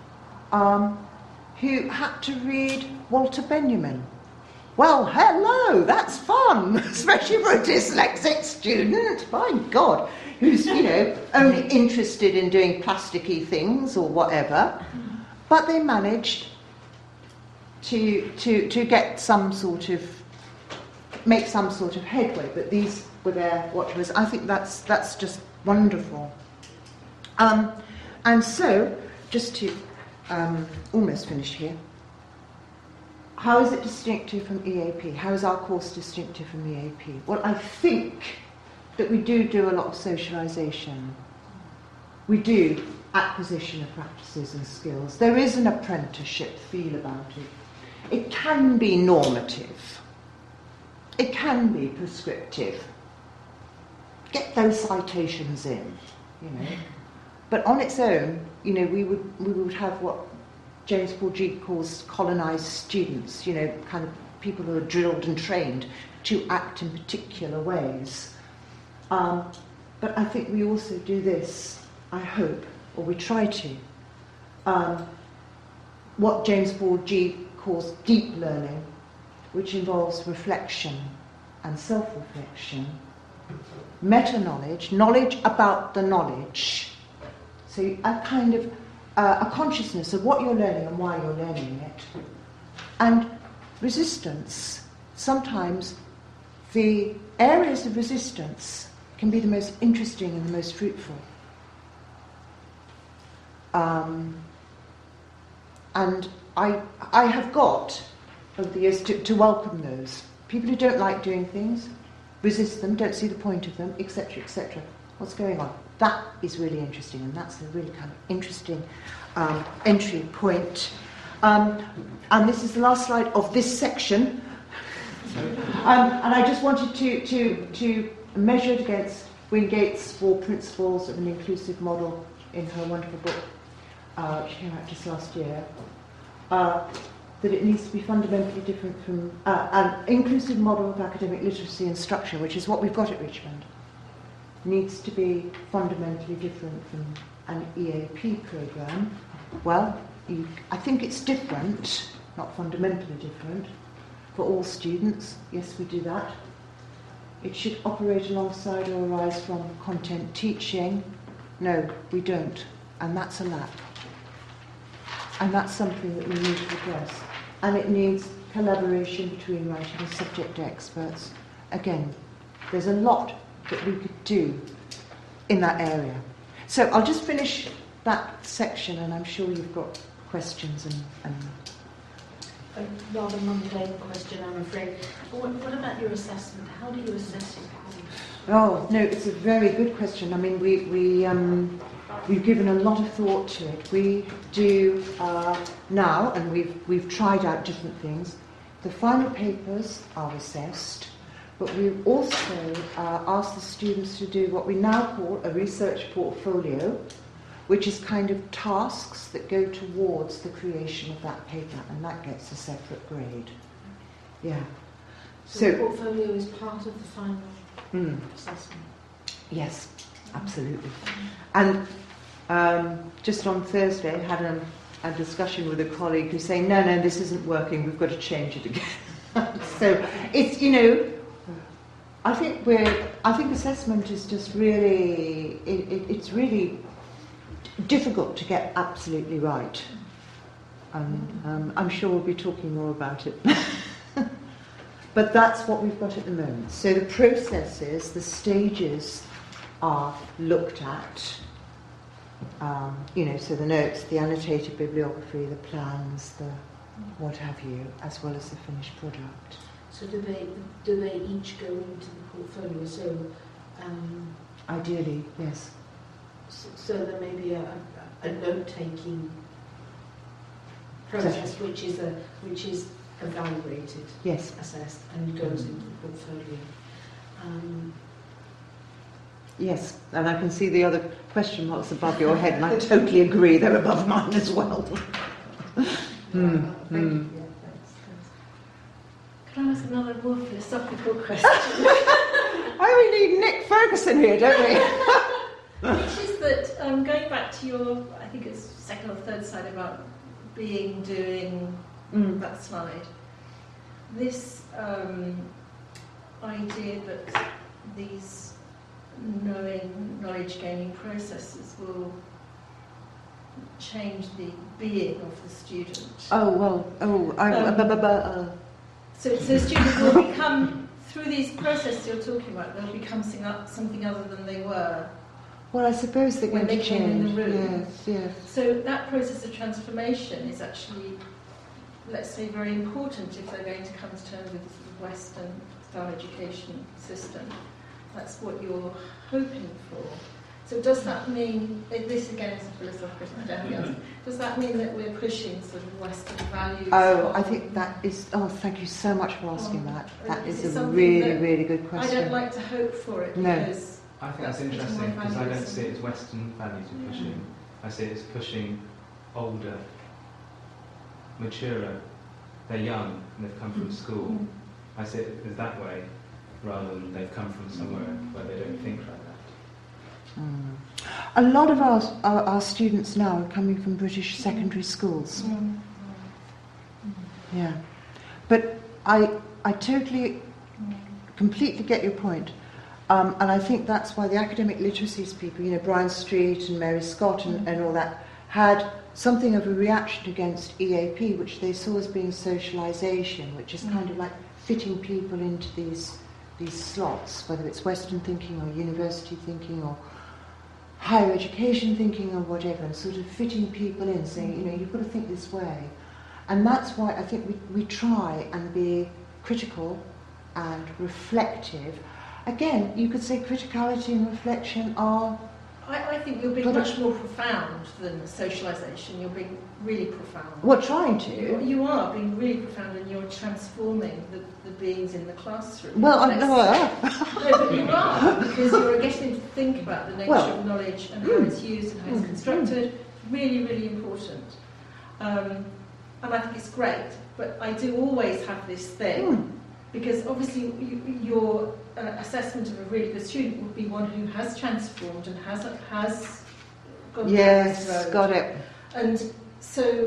who had to read Walter Benjamin. Well, hello, that's fun, especially for a dyslexic student, my God, who's, you know, only interested in doing plasticky things or whatever. But they managed to get some sort of, make some sort of headway, but these were their watchers. I think that's just wonderful. And so, just to almost finish here, how is it distinctive from EAP? How is our course distinctive from EAP? Well, I think that we do a lot of socialisation. We do acquisition of practices and skills. There is an apprenticeship feel about it. It can be normative. It can be prescriptive. Get those citations in, you know. But on its own, you know, we would have what James Paul Gee calls colonised students, you know, kind of people who are drilled and trained to act in particular ways. But I think we also do this, I hope, or we try to, what James Paul Gee calls deep learning, which involves reflection and self-reflection, meta-knowledge, knowledge about the knowledge. So a kind of a consciousness of what you're learning and why you're learning it. And resistance. Sometimes the areas of resistance can be the most interesting and the most fruitful. And I have got, over the years, to welcome those. People who don't like doing things, resist them, don't see the point of them, etc., etc. What's going on? That is really interesting, and that's a really kind of interesting entry point. And this is the last slide of this section. And I just wanted to measure it against Wingate's 4 principles of an inclusive model in her wonderful book, which came out just last year, that it needs to be fundamentally different from an inclusive model of academic literacy and structure, which is what we've got at Richmond, needs to be fundamentally different from an EAP programme. Well, I think it's different, not fundamentally different, for all students. Yes, we do that. It should operate alongside or arise from content teaching. No, we don't. And that's a lack. And that's something that we need to address. And it needs collaboration between writing and subject experts. Again, There's a lot that we could do in that area. So I'll just finish that section, and I'm sure you've got questions and A rather mundane question, I'm afraid. What about your assessment? How do you assess your colleagues? Oh, no, it's a very good question. I mean, we've given a lot of thought to it. We do now, and we've tried out different things. The final papers are assessed, but we also asked the students to do what we now call a research portfolio, which is kind of tasks that go towards the creation of that paper, and that gets a separate grade. Yeah. So the portfolio is part of the final assessment? Yes, absolutely. And just on Thursday, I had a discussion with a colleague who's saying, no, this isn't working, we've got to change it again. So it's, I think assessment is just really, it's really difficult to get absolutely right. I'm sure we'll be talking more about it. But that's what we've got at the moment. So the processes, the stages are looked at. So the notes, the annotated bibliography, the plans, the what have you, as well as the finished product. So do they each go into the portfolio? So ideally, yes. So there may be a note-taking process which is evaluated, yes, assessed, and goes into the portfolio. Yes, and I can see the other question marks above your head, and I totally agree, they're above mine as well. Thank you. Can I ask another more philosophical question? Oh, we need Nick Ferguson here, don't we? Which is that, going back to your, I think it's second or third slide about being, doing, that slide, this idea that these knowledge-gaining processes will change the being of the student. So students will become, through these processes you're talking about, they'll become something other than they were. Well, I suppose they're when going they to came change. in the room. Yes, yes. So that process of transformation is actually, let's say, very important if they're going to come to terms with the sort of Western style education system. That's what you're hoping for. So does that mean, this again is a philosophical question, does that mean that we're pushing sort of Western values? I think that is, thank you so much for asking that. That is a really, really good question. I don't like to hope for it No. because... I think that's interesting because I don't see it as Western values you're pushing. I see it as pushing older, maturer. They're young and they've come from school. I see it as that way rather than they've come from somewhere where they don't think like that. A lot of our students now are coming from British secondary schools. Yeah. But I totally, completely get your point. And I think that's why the academic literacies people, Brian Street and Mary Scott and all that, had something of a reaction against EAP, which they saw as being socialisation, which is kind of like fitting people into these slots, whether it's Western thinking or university thinking or higher education thinking or whatever, and sort of fitting people in, saying, you've got to think this way. And that's why I think we try and be critical and reflective. Again, you could say criticality and reflection are... I think you're being much more profound than socialisation. You're being really profound. We're trying to. You are being really profound and you're transforming the beings in the classroom. Well, I know. No, but you are, because you're getting to think about the nature of knowledge and how it's used and how it's constructed. Really, really important. And I think it's great. But I do always have this thing, because obviously your assessment of a really good student would be one who has transformed and has gone down this road. Got it. And so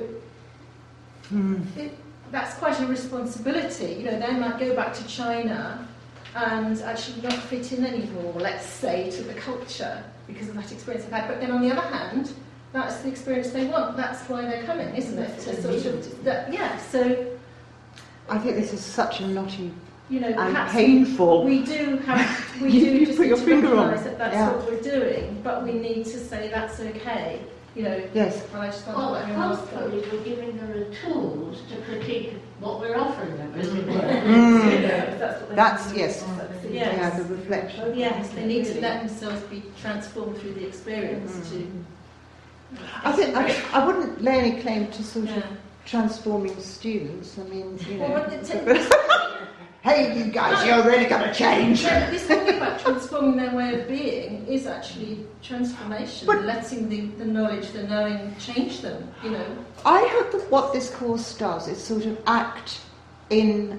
that's quite a responsibility. They might go back to China and actually not fit in anymore, let's say, to the culture because of that experience they've had. But then on the other hand, that's the experience they want. That's why they're coming, isn't it? To sort of so I think this is such a knotty you know, and perhaps painful. we do have, we You do just put your need to finger on recognise it. that that's Yeah. what we're doing, but we need to say that's okay, you know. Yes. And I just want Well, to let everyone else know. hopefully we're giving them the tools to critique what we're offering them, as it were. Mm. If that's what they That's, need. yes. Yes. Yeah, the reflection. Yes, they need to let themselves be transformed through the experience I think I wouldn't lay any claim to sort to. of transforming students. I mean, you know. Well, what Hey, you guys, you're really going to change. Yeah, this thing about transforming their way of being is actually transformation, But- letting the knowledge, the knowing change them, you know. I hope that what this course does is sort of act in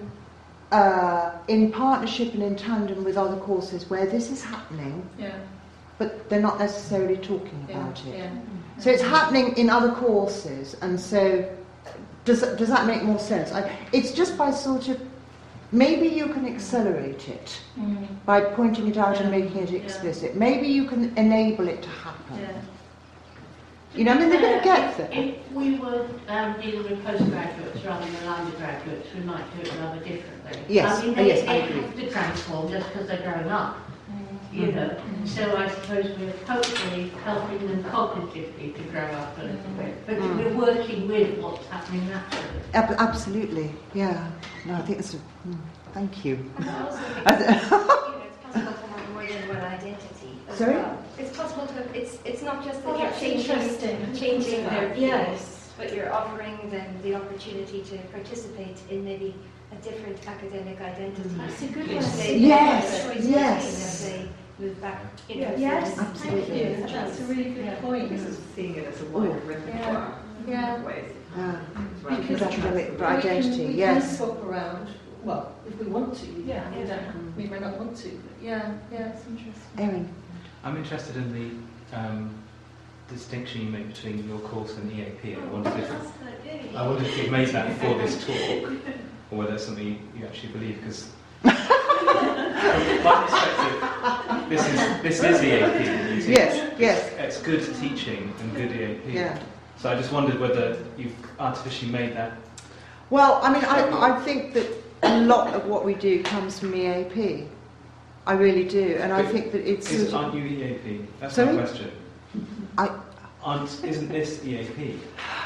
partnership and in tandem with other courses where this is happening, Yeah. but they're not necessarily talking Yeah. about it. Yeah. So it's happening in other courses, and so does that make more sense? It's just by sort of, maybe you can accelerate it by pointing it out and Yeah. making it Yeah. explicit. Maybe you can enable it to happen. Yeah. You know, I mean, they're going to get there. If we were dealing with postgraduates rather than undergraduates, we might do it rather differently. Yes, I mean, yes, they I agree. have to transform just because they're growing up, you know. So I suppose we're hopefully helping them cognitively to grow up a little bit. But we're working with what's happening naturally. Absolutely, yeah. No, I think it's thank you. And also because, you know, it's possible to have more than one identity as Sorry? well. It's possible to, it's not just that Oh, you're that's interesting. changing their views, Yes. but you're offering them the opportunity to participate in maybe a different academic identity. That's a good Which one. they Yes, have a choice yes. between as they move back into Yes, the Absolutely. thank you. That's a really good point. This is seeing it as a wider repertoire Yeah. of ways. Because Academic we identity, can yes. swap around. Well, if we want to, yeah. Yeah. We may not want to, but yeah, it's interesting. Erin. I'm interested in the distinction you make between your course and EAP. I wondered if you've made that before this talk, or whether it's something you actually believe, because from my perspective, this is EAP. Yes. It's good teaching and good EAP. Yeah. So I just wondered whether you've artificially made that. Well, I mean, I think that a lot of what we do comes from EAP. I really do, and I think that it's. Aren't you EAP? That's Sorry? my question. I- Isn't this EAP?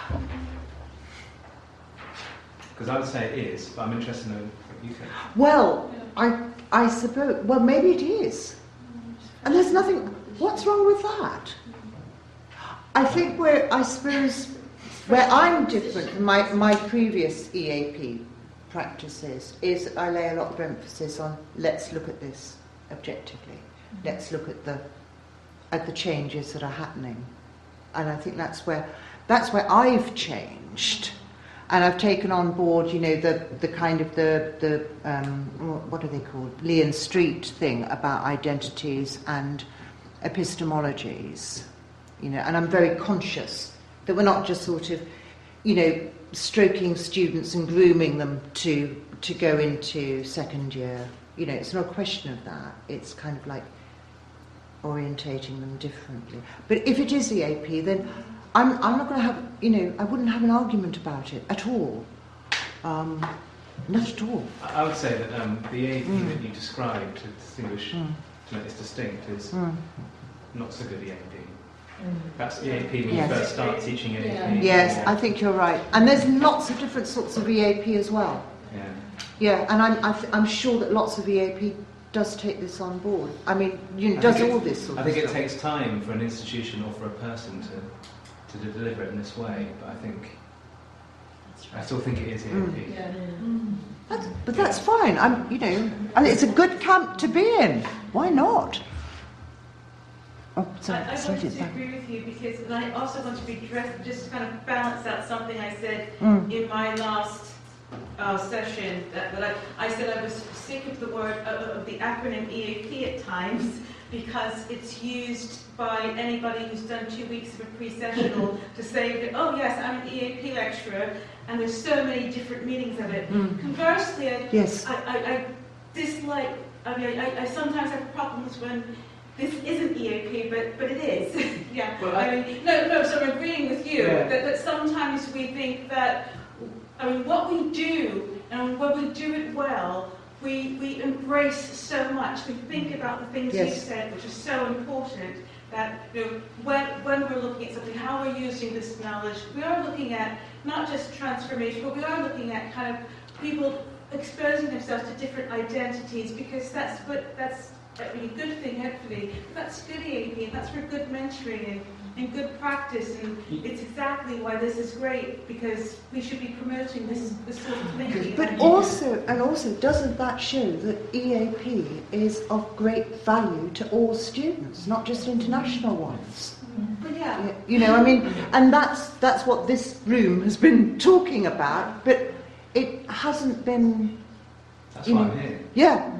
Because I would say it is, but I'm interested in knowing what you think. Well, I suppose. Well, maybe it is, and there's nothing. What's wrong with that? I think I suppose where I'm different from my previous EAP practices is I lay a lot of emphasis on let's look at this objectively. Let's look at the changes that are happening, and I think that's where I've changed, and I've taken on board, you know, the kind of the what are they called, Lee and Street thing about identities and epistemologies, you know, and I'm very conscious that we're not just sort of, you know, stroking students and grooming them to go into second year. You know, it's not a question of that. It's kind of like orientating them differently. But if it is EAP, then I'm not going to have, you know, I wouldn't have an argument about it at all. Not at all. I would say that the EAP that you described to distinguish, to make this distinct, is not so good EAP. That's EAP when Yes. you first start teaching EAP. Yes, I think you're right. And there's lots of different sorts of EAP as well. Yeah. Yeah, and I'm sure that lots of EAP does take this on board. I mean, you know, does all this sort I of think it stuff. takes time for an institution or for a person to deliver it in this way, but I still think it is EAP. But that's fine. You know, and it's a good camp to be in. Why not? Oh, sorry, I sorry, wanted to sorry. agree with you because, and I also want to be just kind of balance out something I said in my last session. That I said I was sick of the word of the acronym EAP at times because it's used by anybody who's done 2 weeks of a pre-sessional to say that, oh yes, I'm an EAP lecturer, and there's so many different meanings of it. Conversely, Yes. I dislike. I mean, I sometimes have problems when this isn't EAP, but it is. Yeah. Well, I mean, no. So I'm agreeing with you that sometimes we think that. I mean, what we do and when we do it well we embrace so much. We think about the things Yes. you said, which are so important. That when we're looking at something, how we're using this knowledge, we are looking at not just transformation, but we are looking at kind of people exposing themselves to different identities, because that's a really good thing, hopefully. But that's good EAP, and that's for good mentoring and good practice, and it's exactly why this is great, because we should be promoting this sort of thinking. But also, doesn't that show that EAP is of great value to all students, not just international ones? But yeah. You know, I mean, and that's what this room has been talking about, but it hasn't been. That's why I'm here. Yeah.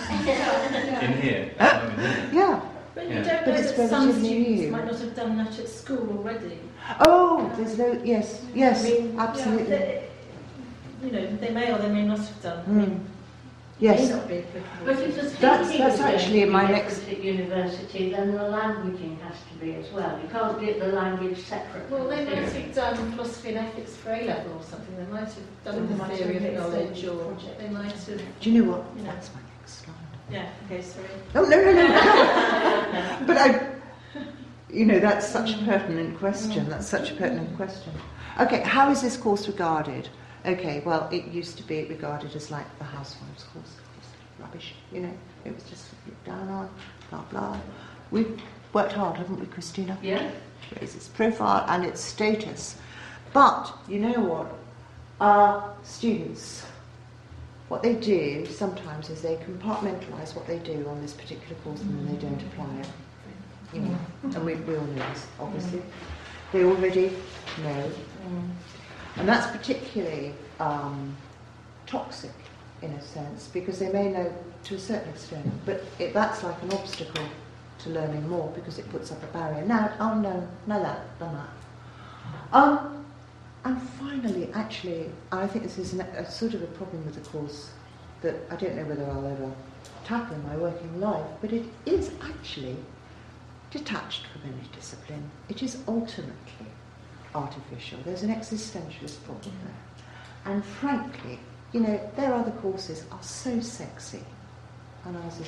In here. That's why I'm here. Yeah. But Yeah. you don't But know it's that some relatively students new. might not have done that at school already. Oh, there's no. Yes. Yes. I mean, Absolutely. yeah, they may or they may not have done. I mean, Yes. may not be applicable. But if the That's thinking is actually going to my be next- different at university, then the languaging has to be as well. You can't get the language separate. Well, from they the might theory. have done philosophy and ethics for A level or something. They might have done They the might theory have of mixed knowledge, in or project. they might have. Do you know what? Yeah. That's my next slide. Yeah. Okay. Sorry. Oh no. But that's such a pertinent question. That's such a pertinent question. Okay, how is this course regarded? Okay, well, it used to be regarded as like the housewives course. It's rubbish, you know. It was just looked down on, blah blah. We've worked hard, haven't we, Christina? Yeah. To raise its profile and its status. But you know what? Our students, what they do sometimes is they compartmentalise what they do on this particular course and then they don't apply it. You know, and we all know this, obviously. They already know. And that's particularly toxic, in a sense, because they may know to a certain extent, but that's like an obstacle to learning more because it puts up a barrier. Now, no that, done that. And finally, actually, I think this is a sort of a problem with the course that I don't know whether I'll ever tackle in my working life, but it is actually detached from any discipline. It is ultimately artificial. There's an existentialist problem there. And frankly, you know, their other courses are so sexy, and ours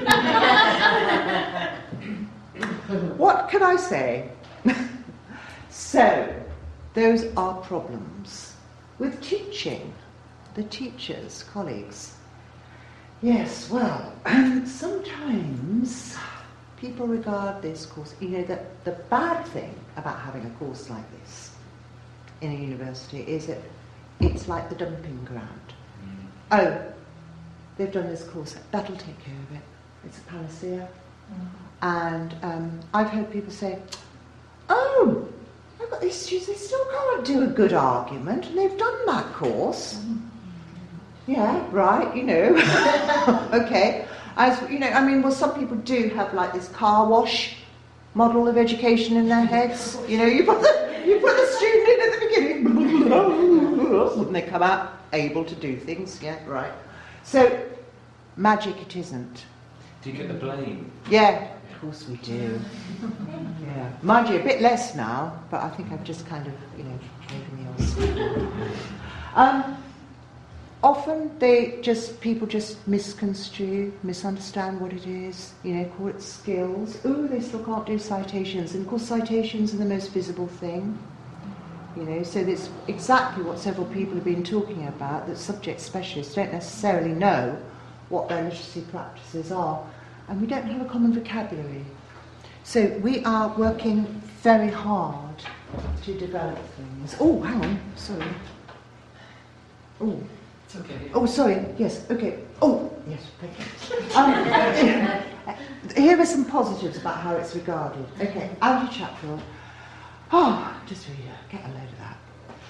isn't. What can I say? So, those are problems with teaching, the teachers, colleagues. Yes, well, sometimes people regard this course, you know, that the bad thing about having a course like this in a university is that it's like the dumping ground. Oh, they've done this course, that'll take care of it. It's a panacea. And I've heard people say, oh, I've got these students, they still can't do a good argument, and they've done that course. Yeah, right, you know. Okay. As you know, I mean, well, some people do have like this car wash model of education in their heads. You know, you put the student in at the beginning, and they come out able to do things. Yeah, right. So, magic it isn't. Do you get the blame? Yeah, of course we do. Yeah, mind you, a bit less now, but I think I've just kind of, you know, taken the old. Often people just misconstrue, misunderstand what it is, you know, call it skills. Ooh, they still can't do citations. And of course citations are the most visible thing. You know, so that's exactly what several people have been talking about, that subject specialists don't necessarily know what their literacy practices are. And we don't have a common vocabulary. So we are working very hard to develop things. Oh, hang on, sorry. Oh. It's okay. Oh, sorry. Yes. Okay. Oh, yes. Thank you. Here are some positives about how it's regarded. Okay. Anti-chapter. Oh, just really get a load of that.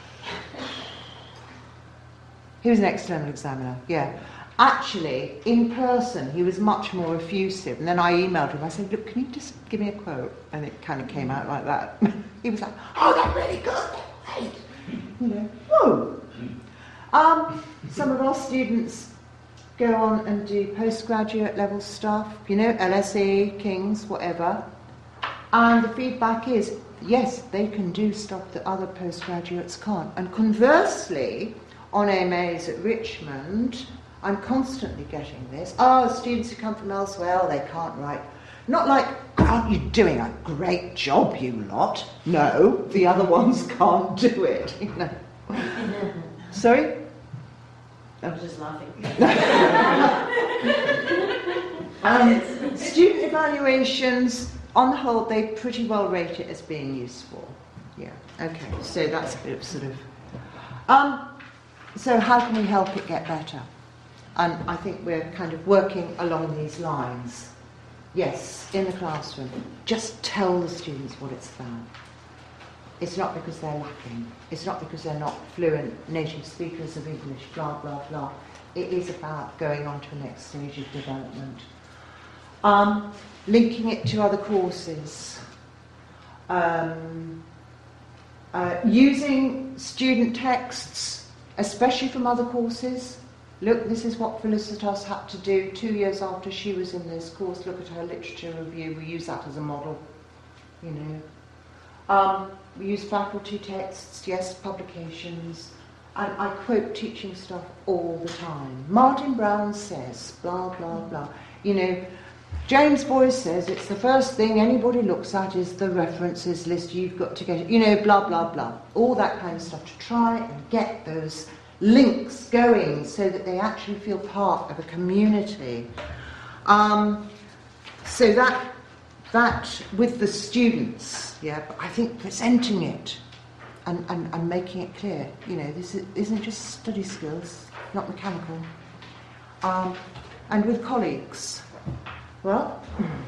He was an external examiner. Yeah. Actually, in person, he was much more effusive. And then I emailed him. I said, "Look, can you just give me a quote?" And it kind of came out like that. He was like, "Oh, that's really good. Great." You know. Whoa. Some of our students go on and do postgraduate level stuff, you know, LSE, King's, whatever. And the feedback is, yes, they can do stuff that other postgraduates can't. And conversely, on MAs at Richmond, I'm constantly getting this. Oh, students who come from elsewhere, they can't write. Not like, aren't you doing a great job, you lot? No, the other ones can't do it. You know. Sorry? I was just laughing. Student evaluations, on the whole, they pretty well rate it as being useful. Yeah, okay, so that's a bit of sort of... so how can we help it get better? And I think we're kind of working along these lines. Yes, in the classroom, just tell the students what it's about. It's not because they're lacking. It's not because they're not fluent native speakers of English, blah, blah, blah. It is about going on to the next stage of development. Linking it to other courses. Using student texts, especially from other courses. Look, this is what Felicitas had to do 2 years after she was in this course. Look at her literature review. We use that as a model, you know. We use faculty texts, yes, publications. And I quote teaching stuff all the time. Martin Brown says, blah, blah, blah. You know, James Boyce says it's the first thing anybody looks at is the references list. You've got to get it, you know, blah, blah, blah. All that kind of stuff to try and get those links going so that they actually feel part of a community. So that with the students, yeah, but I think presenting it and making it clear, you know, this isn't just study skills, not mechanical. And with colleagues, well,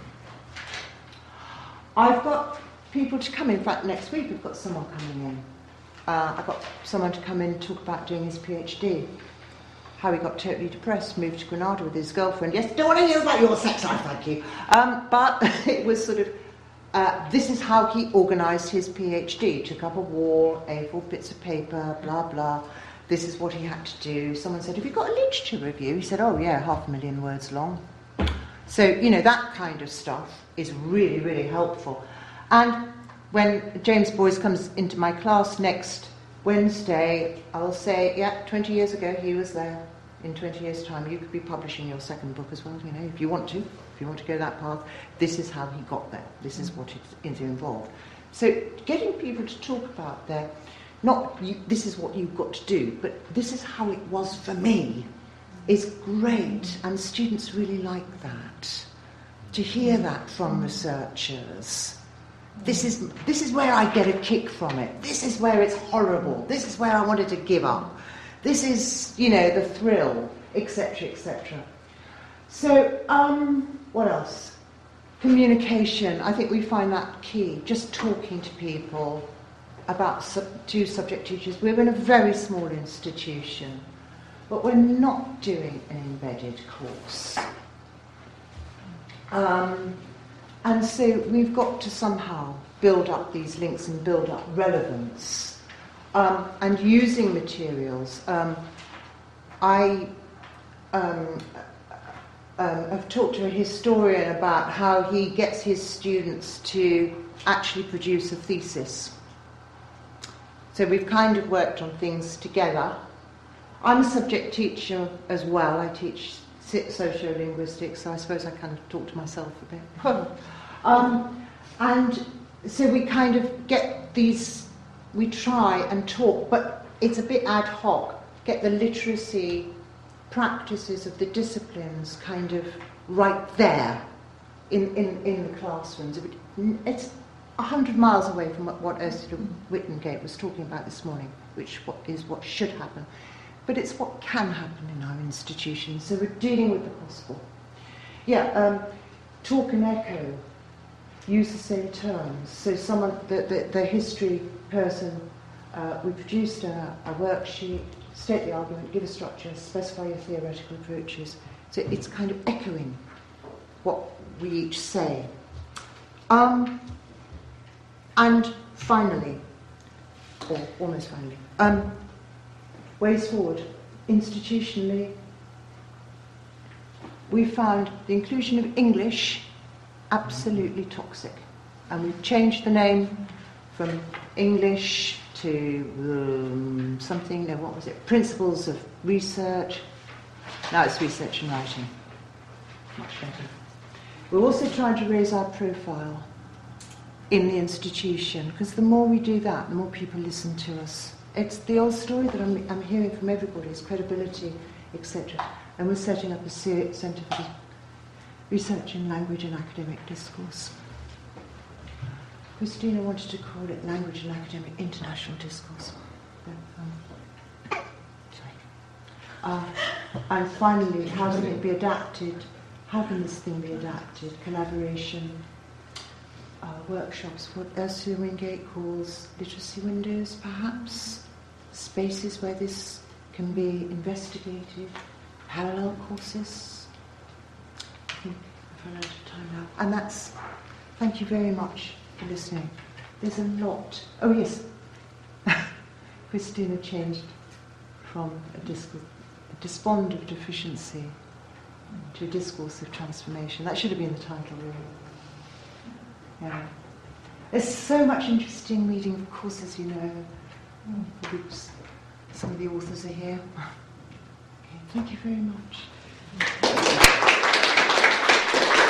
I've got people to come in. In fact, next week I've got someone coming in. I've got someone to come in and talk about doing his PhD. How he got totally depressed, moved to Granada with his girlfriend. Yes, don't want to hear about your sex life, thank you. But it was sort of, this is how he organised his PhD. Took up a wall, A4 bits of paper, blah, blah. This is what he had to do. Someone said, have you got a literature review? He said, oh yeah, 500,000 words long. So, you know, that kind of stuff is really, really helpful. And when James Boyce comes into my class next Wednesday, I'll say, yeah, 20 years ago he was there. In 20 years' time, you could be publishing your second book as well, you know, if you want to go that path. This is how he got there. This is what is involved. So getting people to talk about their, not this is what you've got to do, but this is how it was for me, is great. And students really like that. To hear that from researchers. This is where I get a kick from it. This is where it's horrible. This is where I wanted to give up. This is, you know, the thrill, etc., etc. So, what else? Communication. I think we find that key. Just talking to people about two subject teachers. We're in a very small institution, but we're not doing an embedded course. And so we've got to somehow build up these links and build up relevance. And using materials. I have talked to a historian about how he gets his students to actually produce a thesis. So we've kind of worked on things together. I'm a subject teacher as well. I teach sociolinguistics, so I suppose I kind of talk to myself a bit. And so we kind of get these, we try and talk, but it's a bit ad hoc, get the literacy practices of the disciplines kind of right there in the classrooms. It's 100 miles away from what Ursula Wittengate was talking about this morning, which is what should happen. But it's what can happen in our institutions, so we're dealing with the possible. Yeah, talk and echo, use the same terms. So someone, the history person, we produced a worksheet, state the argument, give a structure, specify your theoretical approaches. So it's kind of echoing what we each say. And finally, or almost finally, ways forward. Institutionally, we found the inclusion of English absolutely toxic. And we've changed the name from English to something, no, what was it? Principles of Research. Now it's research and writing. Much better. We're also trying to raise our profile in the institution, because the more we do that, the more people listen to us. It's the old story that I'm hearing from everybody, is credibility, etc. And we're setting up a centre for research in language and academic discourse. Christina wanted to call it language and academic international discourse. And finally, how can it be adapted? How can this thing be adapted? Collaboration, workshops, what Ursula Wingate calls literacy windows, perhaps, spaces where this can be investigated, parallel courses. I think I've run out of time now. And that's, thank you very much for listening. There's a lot. Oh yes, Christina changed from a despond of deficiency to a discourse of transformation. That should have been the title, really. Yeah. There's so much interesting reading, of course, as you know. Oops. Some of the authors are here. Okay, thank you very much.